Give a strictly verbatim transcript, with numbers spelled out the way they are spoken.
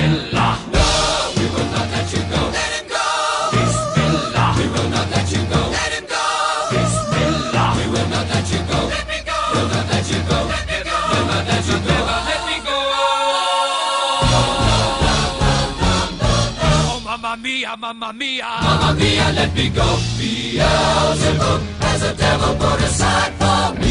Bismillah. No, we will not let you go. Let him go. Bismillah. We will not let you go. Let him go. Bismillah. We will not let you go. Let me go. We'll not let you go. Let me go. We'll not let you go. Let me go. Oh, mamma mia, mamma mia. Mamma mia, let me go. Beelzebub has a devil put aside for me.